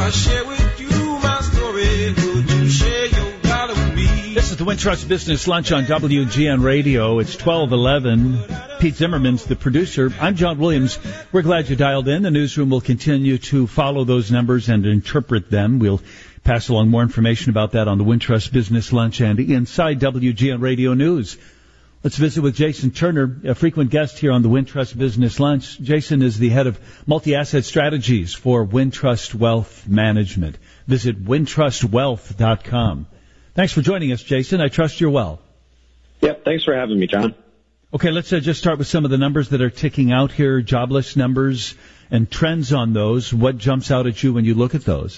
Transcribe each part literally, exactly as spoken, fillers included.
I share with you my story. Would you share your dollar with me? This is the Wintrust Business Lunch on W G N Radio. It's twelve eleven. Pete Zimmerman's the producer. I'm John Williams. We're glad you dialed in. The newsroom will continue to follow those numbers and interpret them. We'll pass along more information about that on the Wintrust Business Lunch and inside W G N Radio News. Let's visit with Jason Turner, a frequent guest here on the Wintrust Business Lunch. Jason is the head of multi-asset strategies for Wintrust Wealth Management. Visit wintrust wealth dot com. Thanks for joining us, Jason. I trust you're well. Yep, thanks for having me, John. Okay, let's uh, just start with some of the numbers that are ticking out here, jobless numbers and trends on those. What jumps out at you when you look at those?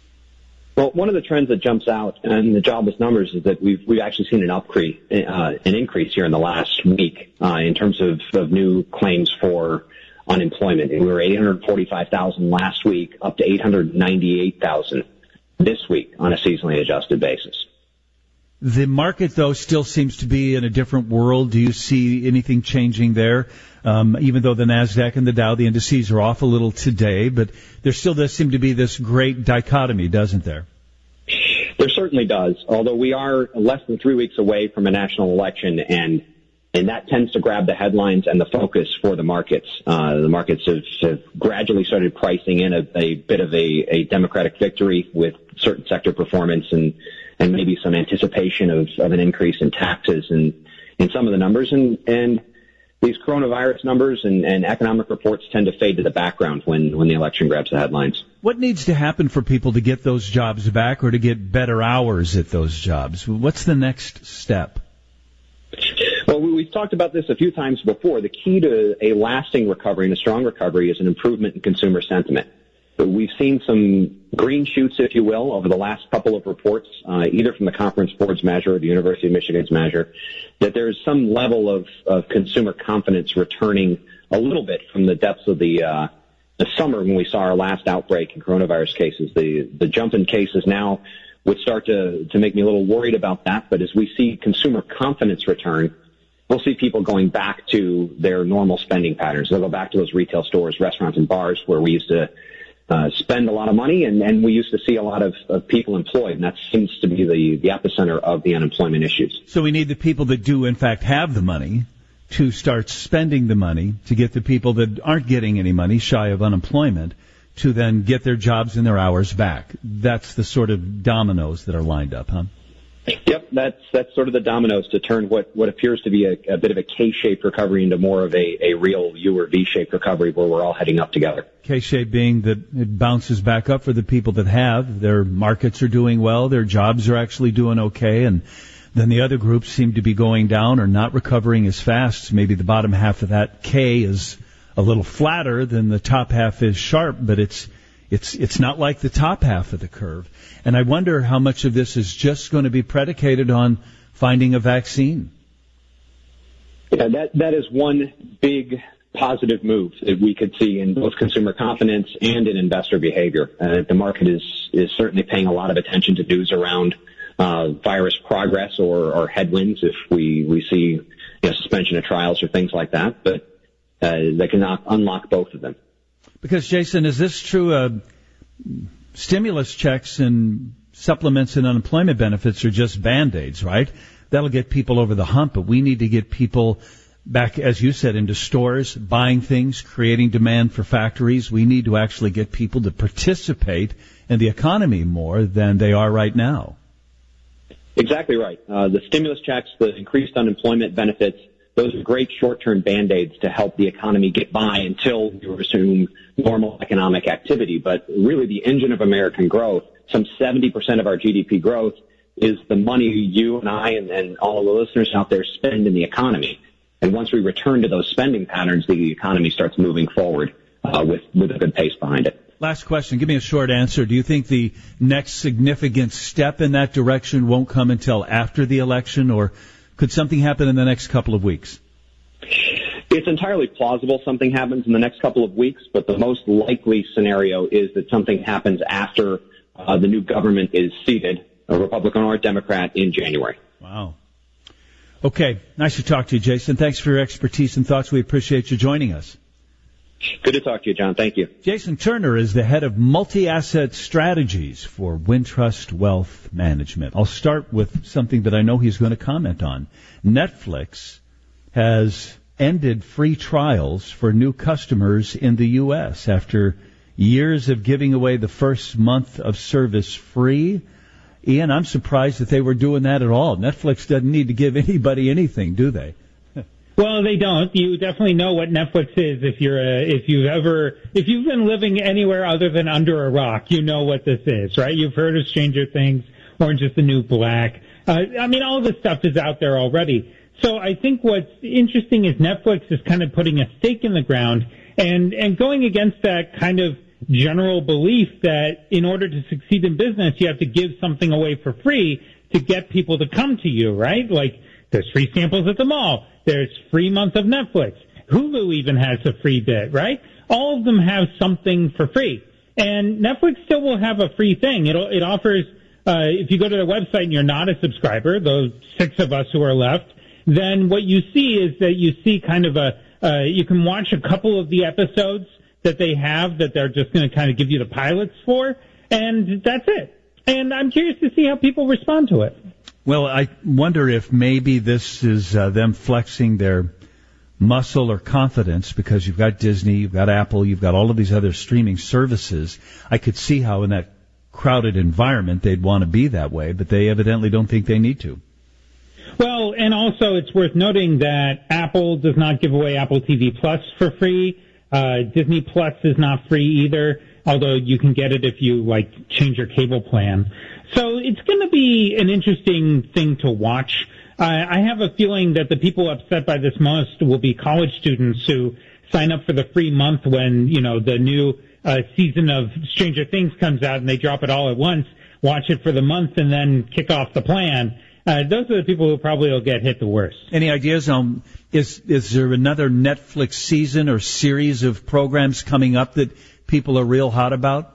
Well, one of the trends that jumps out in the jobless numbers is that we've we've actually seen an upcrease, uh, an increase here in the last week uh, in terms of, of new claims for unemployment. We were eight hundred forty-five thousand last week, up to eight hundred ninety-eight thousand this week on a seasonally adjusted basis. The market, though, still seems to be in a different world. Do you see anything changing there? Um, even though the NASDAQ and the Dow, the indices are off a little today, but there still does seem to be this great dichotomy, doesn't there? There certainly does, although we are less than three weeks away from a national election, and and that tends to grab the headlines and the focus for the markets. Uh, the markets have, have gradually started pricing in a, a bit of a, a Democratic victory with certain sector performance and, and maybe some anticipation of, of an increase in taxes and in some of the numbers. And, and these coronavirus numbers and, and economic reports tend to fade to the background when, when the election grabs the headlines. What needs to happen for people to get those jobs back or to get better hours at those jobs? What's the next step? Well, we've talked about this a few times before. The key to a lasting recovery and a strong recovery is an improvement in consumer sentiment. So we've seen some green shoots, if you will, over the last couple of reports, uh, either from the Conference Board's measure or the University of Michigan's measure, that there's some level of, of consumer confidence returning a little bit from the depths of the uh, the summer when we saw our last outbreak in coronavirus cases. The the jump in cases now would start to, to make me a little worried about that. But as we see consumer confidence return, we'll see people going back to their normal spending patterns. They'll go back to those retail stores, restaurants, and bars where we used to uh, spend a lot of money, and, and we used to see a lot of, of people employed, and that seems to be the, the epicenter of the unemployment issues. So we need the people that do, in fact, have the money to start spending the money to get the people that aren't getting any money, shy of unemployment, to then get their jobs and their hours back. That's the sort of dominoes that are lined up, huh? Yep, that's that's sort of the dominoes to turn what, what appears to be a, a bit of a K-shaped recovery into more of a, a real U or V-shaped recovery where we're all heading up together. K-shaped being that it bounces back up for the people that have. Their markets are doing well, their jobs are actually doing okay, and then the other groups seem to be going down or not recovering as fast. Maybe the bottom half of that K is a little flatter than the top half is sharp, but it's it's it's not like the top half of the curve. And I wonder how much of this is just going to be predicated on finding a vaccine. Yeah, that that is one big positive move that we could see in both consumer confidence and in investor behavior. Uh, the market is is certainly paying a lot of attention to news around uh, virus progress or, or headwinds if we we see you know, suspension of trials or things like that, but uh, they can unlock both of them. Because, Jason, is this true? Uh, stimulus checks and supplements and unemployment benefits are just Band-Aids, right? That'll get people over the hump, but we need to get people back, as you said, into stores, buying things, creating demand for factories. We need to actually get people to participate in the economy more than they are right now. Exactly right. Uh, the stimulus checks, the increased unemployment benefits, those are great short-term Band-Aids to help the economy get by until we resume normal economic activity. But really the engine of American growth, some seventy percent of our G D P growth, is the money you and I and, and all the listeners out there spend in the economy. And once we return to those spending patterns, the economy starts moving forward uh, with, with a good pace behind it. Last question. Give me a short answer. Do you think the next significant step in that direction won't come until after the election, or could something happen in the next couple of weeks? It's entirely plausible something happens in the next couple of weeks, but the most likely scenario is that something happens after uh, the new government is seated, a Republican or a Democrat, in January. Wow. Okay. Nice to talk to you, Jason. Thanks for your expertise and thoughts. We appreciate you joining us. Good to talk to you, John. Thank you. Jason Turner is the head of multi-asset strategies for Wintrust Wealth Management. I'll start with something that I know he's going to comment on. Netflix has ended free trials for new customers in the U S after years of giving away the first month of service free. Ian, I'm surprised that they were doing that at all. Netflix doesn't need to give anybody anything, do they? Well, they don't. You definitely know what Netflix is if you're a, if you've ever if you've been living anywhere other than under a rock. You know what this is, right? You've heard of Stranger Things, Orange is the New Black. Uh, I mean, all this stuff is out there already. So I think what's interesting is Netflix is kind of putting a stake in the ground and and going against that kind of general belief that in order to succeed in business, you have to give something away for free to get people to come to you, right? Like there's free samples at the mall. There's free month of Netflix. Hulu even has a free bit, right? All of them have something for free. And Netflix still will have a free thing. It'll, it offers, uh, if you go to their website and you're not a subscriber, those six of us who are left, then what you see is that you see kind of a, uh, you can watch a couple of the episodes that they have that they're just going to kind of give you the pilots for, and that's it. And I'm curious to see how people respond to it. Well, I wonder if maybe this is uh, them flexing their muscle or confidence because you've got Disney, you've got Apple, you've got all of these other streaming services. I could see how in that crowded environment they'd want to be that way, but they evidently don't think they need to. Well, and also it's worth noting that Apple does not give away Apple T V Plus for free. Uh, Disney Plus is not free either, although you can get it if you, like, change your cable plan. So it's going to be an interesting thing to watch. Uh, I have a feeling that the people upset by this most will be college students who sign up for the free month when, you know, the new uh, season of Stranger Things comes out and they drop it all at once, watch it for the month, and then kick off the plan. Uh, those are the people who probably will get hit the worst. Any ideas on, is, is there another Netflix season or series of programs coming up that people are real hot about?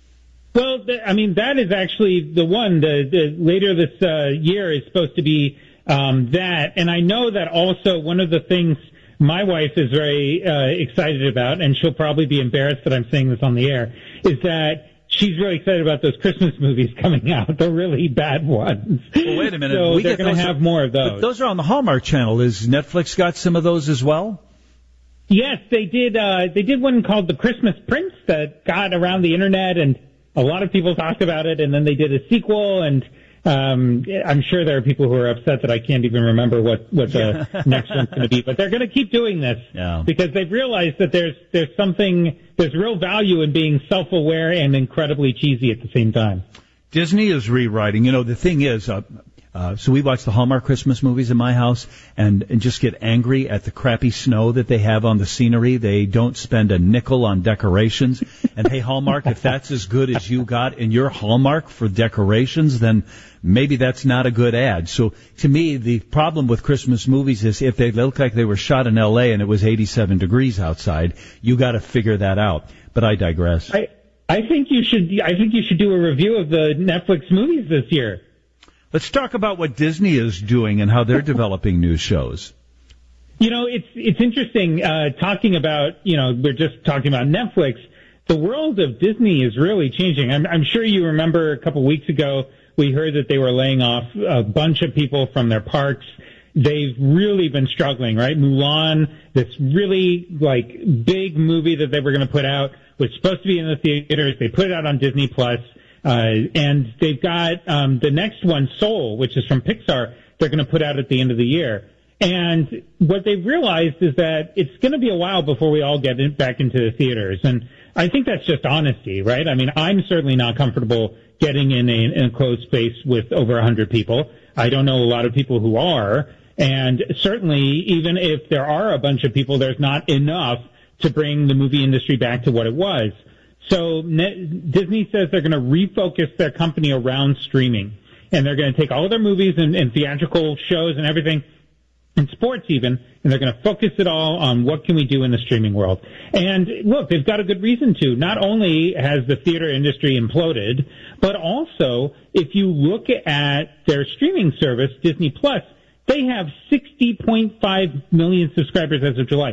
Well, th- I mean, that is actually the one. The, the later this uh, year is supposed to be um, that. And I know that also one of the things my wife is very uh, excited about, and she'll probably be embarrassed that I'm saying this on the air, is that she's really excited about those Christmas movies coming out, the really bad ones. Well, wait a minute. So we they're going to have are, more of those. But those are on the Hallmark Channel. Is Netflix got some of those as well? Yes, they did. Uh, they did one called The Christmas Prince that got around the internet, and a lot of people talked about it, and then they did a sequel, and um, I'm sure there are people who are upset that I can't even remember what, what the next one's going to be. But they're going to keep doing this yeah. because they've realized that there's there's something, there's real value in being self-aware and incredibly cheesy at the same time. Disney is rewriting. You know, the thing is, uh, uh, so we watch the Hallmark Christmas movies in my house and, and just get angry at the crappy snow that they have on the scenery. They don't spend a nickel on decorations. And hey, Hallmark, if that's as good as you got in your Hallmark for decorations, then maybe that's not a good ad. So to me, the problem with Christmas movies is if they look like they were shot in L A and it was eighty-seven degrees outside, you got to figure that out. But I digress. I, I think you should. I think you should do a review of the Netflix movies this year. Let's talk about what Disney is doing and how they're developing new shows. You know, it's it's interesting uh, talking about. You know, we're just talking about Netflix. The world of Disney is really changing. I'm, I'm sure you remember a couple weeks ago we heard that they were laying off a bunch of people from their parks. They've really been struggling, right? Mulan, this really like big movie that they were going to put out, was supposed to be in the theaters. They put it out on Disney Plus, uh, and they've got um, the next one, Soul, which is from Pixar. They're going to put out at the end of the year. And what they've realized is that it's going to be a while before we all get in, back into the theaters. And I think that's just honesty, right? I mean, I'm certainly not comfortable getting in a, in a closed space with over one hundred people. I don't know a lot of people who are. And certainly, even if there are a bunch of people, there's not enough to bring the movie industry back to what it was. So Net- Disney says they're going to refocus their company around streaming. And they're going to take all of their movies and, and theatrical shows and everything, and sports even, and they're going to focus it all on what can we do in the streaming world. And look, they've got a good reason to. Not only has the theater industry imploded, but also if you look at their streaming service, Disney Plus, they have sixty point five million subscribers as of July.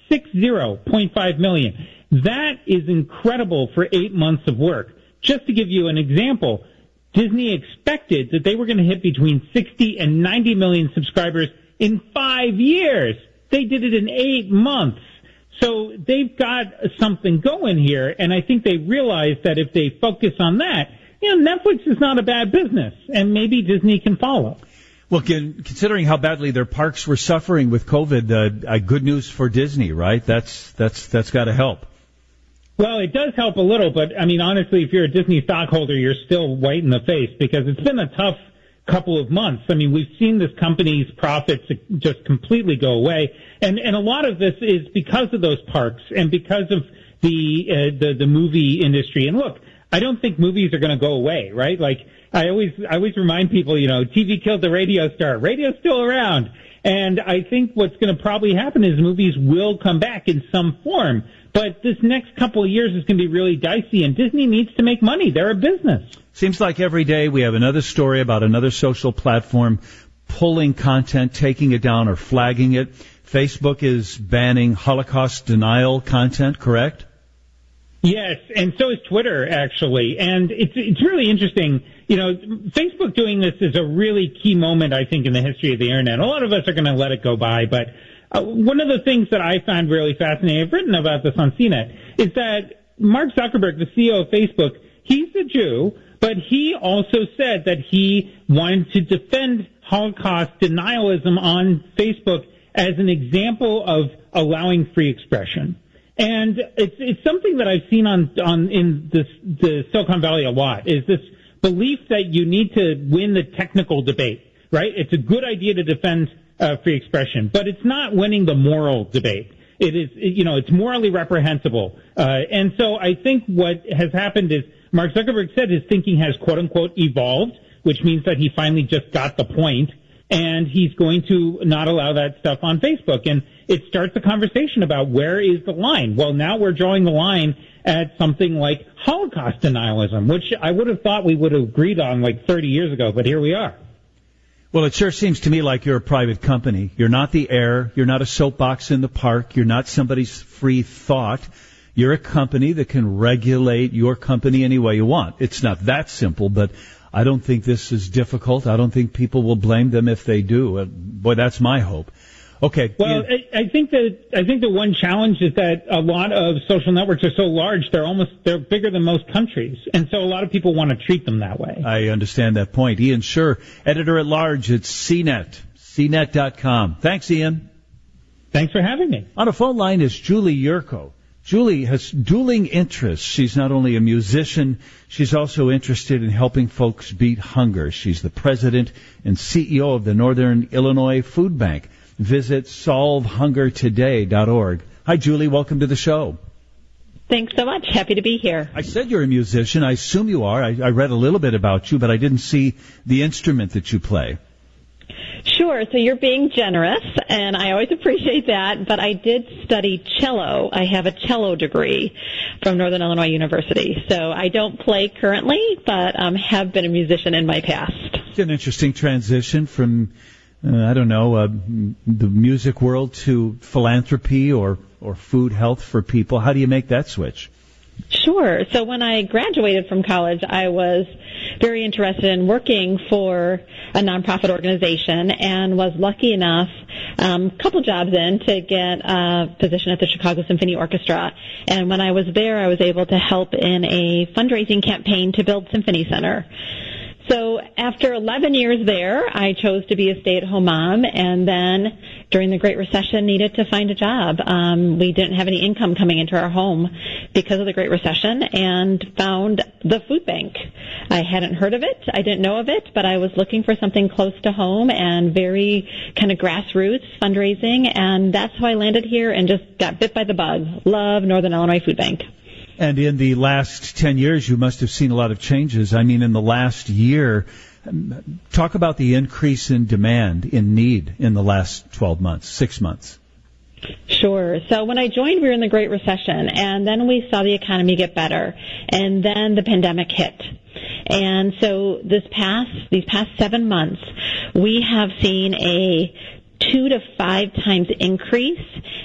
sixty point five million. That is incredible for eight months of work. Just to give you an example, Disney expected that they were going to hit between sixty and ninety million subscribers in five years. They did it in eight months. So they've got something going here, and I think they realize that if they focus on that, you know, Netflix is not a bad business, and maybe Disney can follow. Well, considering how badly their parks were suffering with COVID, uh, uh, good news for Disney, right? That's that's that's got to help. Well, it does help a little, but, I mean, honestly, if you're a Disney stockholder, you're still white in the face because it's been a tough couple of months. I mean, we've seen this company's profits just completely go away, and and a lot of this is because of those parks and because of the uh, the, the movie industry. And look, I don't think movies are going to go away, right? Like, I always I always remind people, you know, T V killed the radio star. Radio's still around. And I think what's going to probably happen is movies will come back in some form. But this next couple of years is going to be really dicey, and Disney needs to make money. They're a business. Seems like every day we have another story about another social platform pulling content, taking it down, or flagging it. Facebook is banning Holocaust denial content, correct? Yes, and so is Twitter, actually. And it's it's really interesting. You know, Facebook doing this is a really key moment, I think, in the history of the Internet. A lot of us are going to let it go by, but uh, one of the things that I found really fascinating, I've written about this on C net, is that Mark Zuckerberg, the C E O of Facebook, he's a Jew, but he also said that he wanted to defend Holocaust denialism on Facebook as an example of allowing free expression. And it's it's something that I've seen on on in this, the Silicon Valley a lot, is this belief that you need to win the technical debate, right? It's a good idea to defend uh, free expression, but it's not winning the moral debate. It is, you know, it's morally reprehensible. Uh, and so I think what has happened is Mark Zuckerberg said his thinking has, quote unquote, evolved, which means that he finally just got the point, and he's going to not allow that stuff on Facebook. And it starts a conversation about where is the line. Well, now we're drawing the line at something like Holocaust denialism, which I would have thought we would have agreed on like thirty years ago, but here we are. Well, it sure seems to me like you're a private company. You're not the air. You're not a soapbox in the park. You're not somebody's free thought. You're a company that can regulate your company any way you want. It's not that simple, but I don't think this is difficult. I don't think people will blame them if they do. Boy, that's my hope. Okay. Well, Ian. I, I think that I think the one challenge is that a lot of social networks are so large; they're almost they're bigger than most countries, and so a lot of people want to treat them that way. I understand that point. Ian Sherr, editor at large at C net, C net dot com. Thanks, Ian. Thanks for having me. On a phone line is Julie Yurko. Julie has dueling interests. She's not only a musician, she's also interested in helping folks beat hunger. She's the president and C E O of the Northern Illinois Food Bank. Visit solve hunger today dot org. Hi, Julie. Welcome to the show. Thanks so much. Happy to be here. I said you're a musician. I assume you are. I, I read a little bit about you, but I didn't see the instrument that you play. Sure. So you're being generous, and I always appreciate that. But I did study cello. I have a cello degree from Northern Illinois University. So I don't play currently, but um, have been a musician in my past. It's an interesting transition from, uh, I don't know, uh, the music world to philanthropy or, or food health for people. How do you make that switch? Sure. So when I graduated from college, I was very interested in working for a nonprofit organization and was lucky enough, a um, couple jobs in, to get a position at the Chicago Symphony Orchestra. And when I was there, I was able to help in a fundraising campaign to build Symphony Center. So after eleven years there, I chose to be a stay-at-home mom, and then during the Great Recession needed to find a job. Um, we didn't have any income coming into our home because of the Great Recession, and found the food bank. I hadn't heard of it. I didn't know of it, but I was looking for something close to home and very kind of grassroots fundraising, and that's how I landed here and just got bit by the bug. Love Northern Illinois Food Bank. And in the last ten years, you must have seen a lot of changes. I mean, in the last year, talk about the increase in demand, in need in the last twelve months, six months. Sure. So when I joined, we were in the Great Recession, and then we saw the economy get better, and then the pandemic hit. And so this past, these past seven months, we have seen a two to five times increase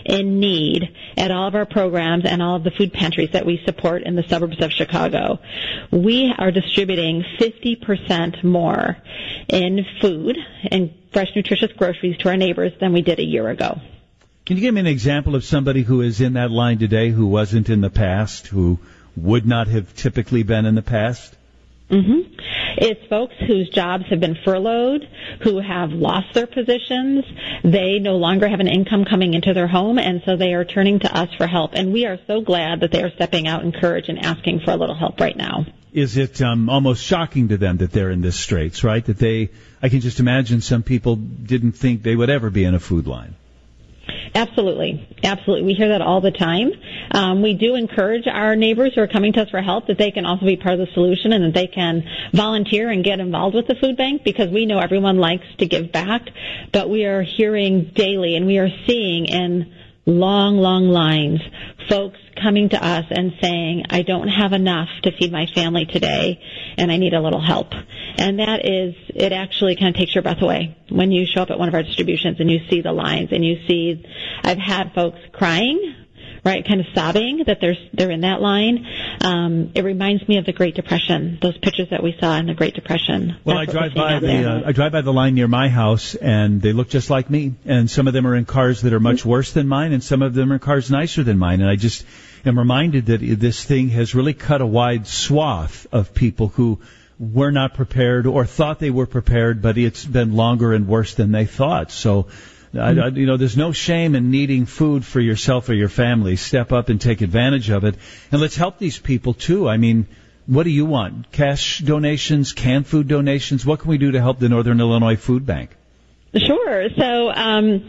in need at all of our programs and all of the food pantries that we support in the suburbs of Chicago. We are distributing fifty percent more in food and fresh, nutritious groceries to our neighbors than we did a year ago. Can you give me an example of somebody who is in that line today who wasn't in the past, who would not have typically been in the past? Mm-hmm. It's folks whose jobs have been furloughed, who have lost their positions. They no longer have an income coming into their home, and so they are turning to us for help. And we are so glad that they are stepping out in courage and asking for a little help right now. Is it um, almost shocking to them that they're in this straits, right? That they, I can just imagine some people didn't think they would ever be in a food line. Absolutely. Absolutely. We hear that all the time. Um, we do encourage our neighbors who are coming to us for help that they can also be part of the solution and that they can volunteer and get involved with the food bank, because we know everyone likes to give back, but we are hearing daily and we are seeing in long, long lines folks coming to us and saying, I don't have enough to feed my family today and I need a little help. And that is, it actually kind of takes your breath away when you show up at one of our distributions and you see the lines and you see, I've had folks crying, right, kind of sobbing that they're, they're in that line. Um, it reminds me of the Great Depression, those pictures that we saw in the Great Depression. Well, I drive by the uh, I drive by the line near my house, and they look just like me. And some of them are in cars that are much worse than mine, and some of them are in cars nicer than mine. And I just am reminded that this thing has really cut a wide swath of people who were not prepared or thought they were prepared, but it's been longer and worse than they thought. So, I, I, you know, there's no shame in needing food for yourself or your family. Step up and take advantage of it. And let's help these people, too. I mean, what do you want? Cash donations, canned food donations? What can we do to help the Northern Illinois Food Bank? Sure. So, um,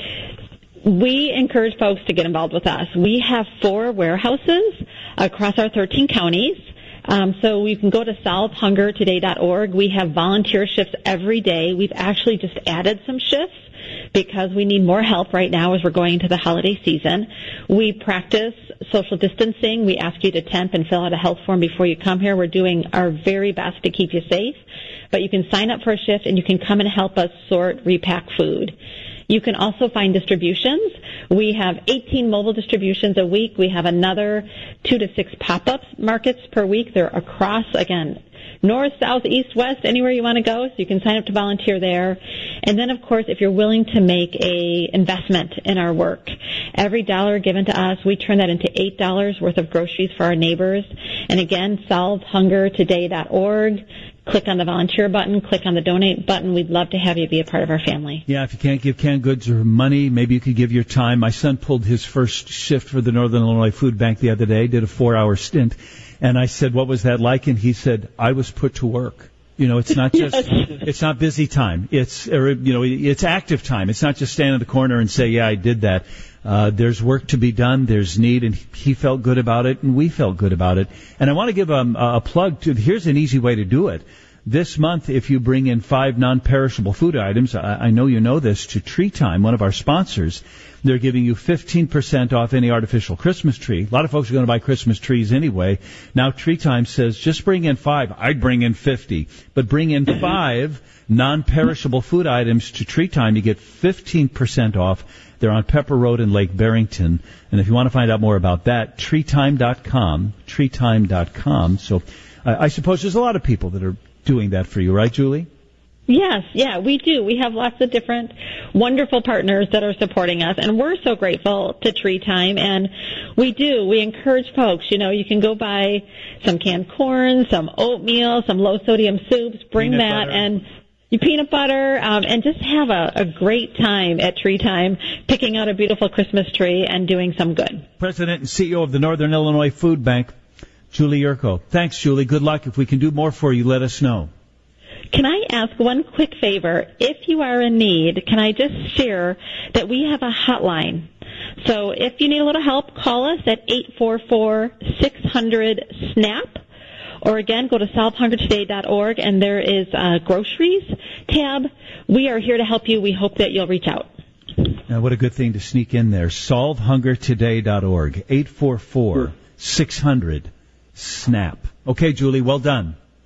we encourage folks to get involved with us. We have four warehouses across our thirteen counties. Um, so you can go to solve hunger today dot org. We have volunteer shifts every day. We've actually just added some shifts because we need more help right now as we're going into the holiday season. We practice social distancing. We ask you to temp and fill out a health form before you come here. We're doing our very best to keep you safe. But you can sign up for a shift and you can come and help us sort, repack food. You can also find distributions. We have eighteen mobile distributions a week. We have another two to six pop-up markets per week. They're across, again, north, south, east, west, anywhere you want to go. So you can sign up to volunteer there. And then, of course, if you're willing to make a investment in our work, every dollar given to us, we turn that into eight dollars worth of groceries for our neighbors. And again, solve hunger today dot org. Click on the volunteer button, click on the donate button. We'd love to have you be a part of our family. Yeah, if you can't give canned goods or money, maybe you could give your time. My son pulled his first shift for the Northern Illinois Food Bank the other day, did a four-hour stint, and I said, what was that like? And he said, I was put to work. You know, it's not just, yes. It's not busy time. It's, you know, it's active time. It's not just stand in the corner and say, yeah, I did that. Uh, there's work to be done. There's need, and he felt good about it, and we felt good about it. And I want to give um, a plug to, here's an easy way to do it. This month, if you bring in five non-perishable food items, I, I know you know this, to Tree Time, one of our sponsors, they're giving you fifteen percent off any artificial Christmas tree. A lot of folks are going to buy Christmas trees anyway. Now Tree Time says, just bring in five. I'd bring in fifty. But bring in five non-perishable food items to Tree Time. You get fifteen percent off. They're on Pepper Road in Lake Barrington. And if you want to find out more about that, tree time dot com, tree time dot com. So uh, I suppose there's a lot of people that are doing that for you, right, Julie? Yes, yeah, we do. We have lots of different wonderful partners that are supporting us, and we're so grateful to Tree Time, and we do. We encourage folks, you know, you can go buy some canned corn, some oatmeal, some low-sodium soups, bring peanut that, butter. and your peanut butter, um, and just have a, a great time at Tree Time, picking out a beautiful Christmas tree and doing some good. President and C E O of the Northern Illinois Food Bank, Julie Urko. Thanks, Julie. Good luck. If we can do more for you, let us know. Can I ask one quick favor? If you are in need, can I just share that we have a hotline? So if you need a little help, call us at eight four four, six hundred, SNAP. Or again, go to solve hunger today dot org, and there is a groceries tab. We are here to help you. We hope that you'll reach out. Now, what a good thing to sneak in there. solve hunger today dot org, eight four four, six hundred, SNAP. Okay, Julie, well done.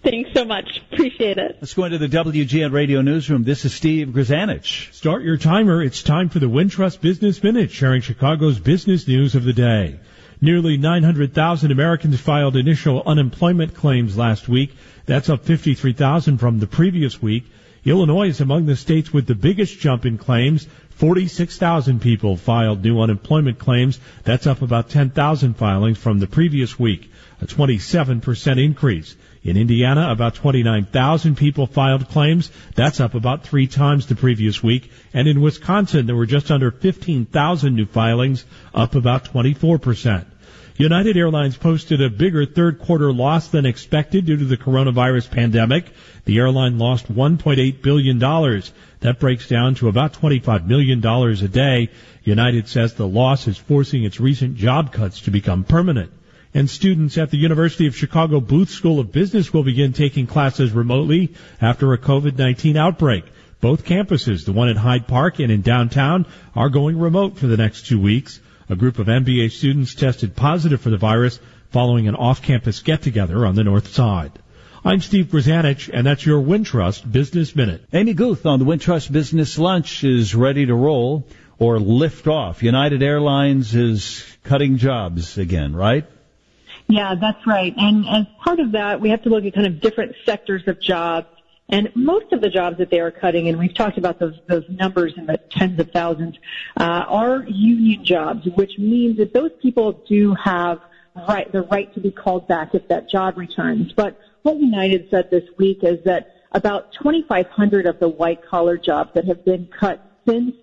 Thanks so much. Appreciate it. Let's go into the W G N Radio Newsroom. This is Steve Grzanich. Start your timer. It's time for the Wintrust Business Minute, sharing Chicago's business news of the day. Nearly nine hundred thousand Americans filed initial unemployment claims last week. That's up fifty-three thousand from the previous week. Illinois is among the states with the biggest jump in claims. forty-six thousand people filed new unemployment claims. That's up about ten thousand filings from the previous week, a twenty-seven percent increase. In Indiana, about twenty-nine thousand people filed claims. That's up about three times the previous week. And in Wisconsin, there were just under fifteen thousand new filings, up about twenty-four percent. United Airlines posted a bigger third quarter loss than expected due to the coronavirus pandemic. The airline lost one point eight billion dollars. That breaks down to about twenty-five million dollars a day. United says the loss is forcing its recent job cuts to become permanent. And students at the University of Chicago Booth School of Business will begin taking classes remotely after a COVID nineteen outbreak. Both campuses, the one at Hyde Park and in downtown, are going remote for the next two weeks. A group of M B A students tested positive for the virus following an off-campus get-together on the north side. I'm Steve Grzanich, and that's your Wintrust Business Minute. Amy Guth on the Wintrust Business Lunch is ready to roll or lift off. United Airlines is cutting jobs again, right? Yeah, that's right. And as part of that, we have to look at kind of different sectors of jobs. And most of the jobs that they are cutting, and we've talked about those those numbers in the tens of thousands, uh, are union jobs, which means that those people do have right the right to be called back if that job returns. But what United said this week is that about twenty-five hundred of the white-collar jobs that have been cut since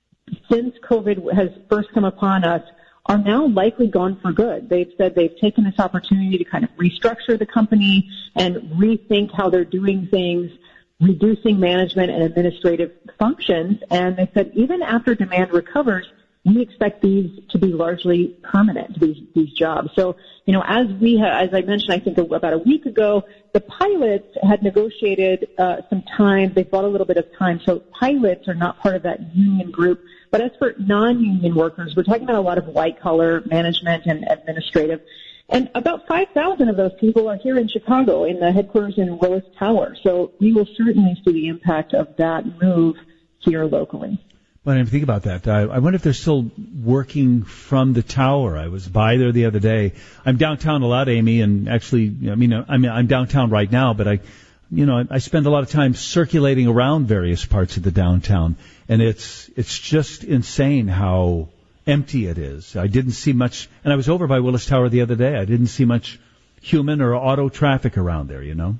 since COVID has first come upon us are now likely gone for good. They've said they've taken this opportunity to kind of restructure the company and rethink how they're doing things, reducing management and administrative functions. And they said even after demand recovers, we expect these to be largely permanent, these, these jobs. So, you know, as we ha- as I mentioned, I think about a week ago, the pilots had negotiated uh, some time. They bought a little bit of time. So pilots are not part of that union group. But as for non-union workers, we're talking about a lot of white-collar management and administrative. And about five thousand of those people are here in Chicago in the headquarters in Willis Tower. So we will certainly see the impact of that move here locally. Well, I didn't think about that. I, I wonder if they're still working from the tower. I was by there the other day. I'm downtown a lot, Amy, and actually, I mean, I mean, I'm downtown right now, but I, you know, I, I spend a lot of time circulating around various parts of the downtown, and it's it's just insane how empty it is. I didn't see much, and I was over by Willis Tower the other day. I didn't see much human or auto traffic around there, you know?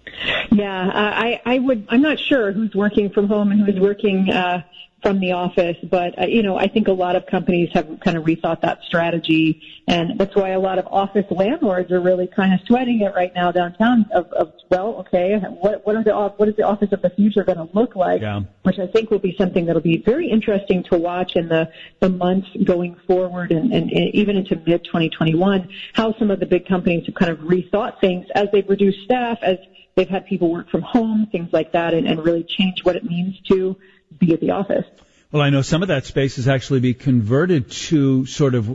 Yeah, uh, I, I would, I'm not sure who's working from home and who's working, uh, from the office, but, uh, you know, I think a lot of companies have kind of rethought that strategy, and that's why a lot of office landlords are really kind of sweating it right now downtown of, of well, okay, what, what are the, what is the office of the future going to look like? Yeah. Which I think will be something that'll be very interesting to watch in the, the months going forward and, and, and even into mid twenty twenty-one, how some of the big companies have kind of rethought things as they've reduced staff, as they've had people work from home, things like that, and, and really change what it means to be at the office. Well, I know some of that space is actually be converted to sort of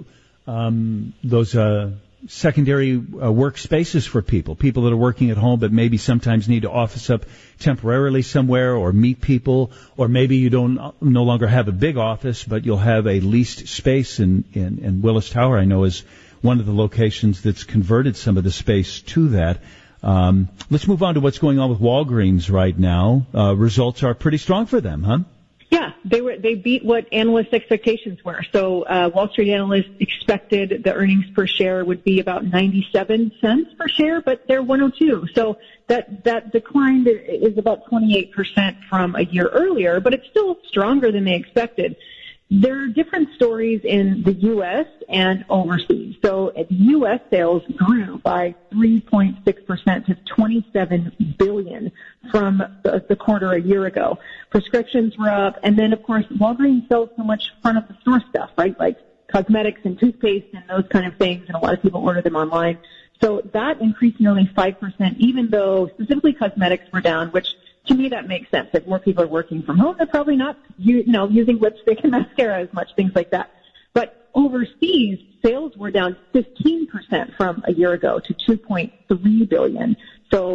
um, those uh, secondary uh, workspaces for people, people that are working at home but maybe sometimes need to office up temporarily somewhere or meet people, or maybe you don't no longer have a big office, but you'll have a leased space in, in, in Willis Tower, I know, is one of the locations that's converted some of the space to that. Um, let's move on to what's going on with Walgreens right now. Uh, results are pretty strong for them, huh? Yeah, they were they beat what analyst expectations were. So uh, Wall Street analysts expected the earnings per share would be about ninety-seven cents per share, but they're one oh two. So that that decline is about twenty-eight percent from a year earlier, but it's still stronger than they expected. There are different stories in the U S and overseas. So U S sales grew by three point six percent to twenty-seven billion dollars from the, the quarter a year ago. Prescriptions were up, and then, of course, Walgreens sells so much front-of-the-store stuff, right, like cosmetics and toothpaste and those kind of things, and a lot of people order them online. So that increased nearly five percent, even though specifically cosmetics were down, which to me, that makes sense. If more people are working from home, they're probably not, you know, using lipstick and mascara as much, things like that. But overseas, sales were down fifteen percent from a year ago to two point three billion dollars. So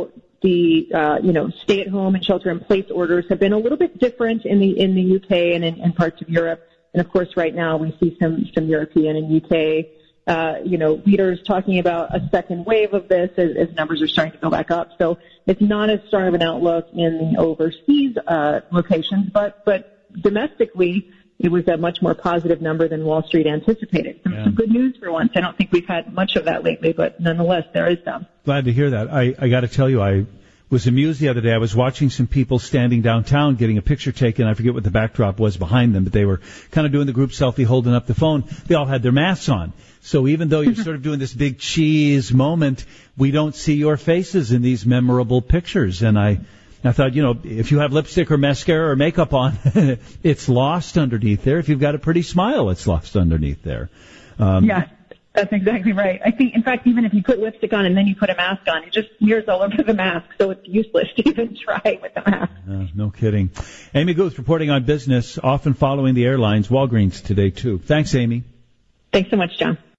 the uh, you know stay-at-home and shelter-in-place orders have been a little bit different in the in the U K and in, in parts of Europe. And of course, right now we see some some European and U K uh, you know leaders talking about a second wave of this as, as numbers are starting to go back up. So it's not as strong of an outlook in the overseas uh, locations, but but domestically, it was a much more positive number than Wall Street anticipated. Some, Yeah. some good news for once. I don't think we've had much of that lately, but nonetheless, there is some. Glad to hear that. I, I got to tell you, I was amused the other day. I was watching some people standing downtown getting a picture taken. I forget what the backdrop was behind them, but they were kind of doing the group selfie, holding up the phone. They all had their masks on. So even though you're sort of doing this big cheese moment, we don't see your faces in these memorable pictures. And I, I thought, you know, if you have lipstick or mascara or makeup on, it's lost underneath there. If you've got a pretty smile, it's lost underneath there. Um, Yeah, that's exactly right. I think, in fact, even if you put lipstick on and then you put a mask on, it just smears all over the mask, so it's useless to even try with a mask. Uh, no kidding. Amy Guth reporting on business, often following the airlines. Walgreens today, too. Thanks, Amy. Thanks so much, John.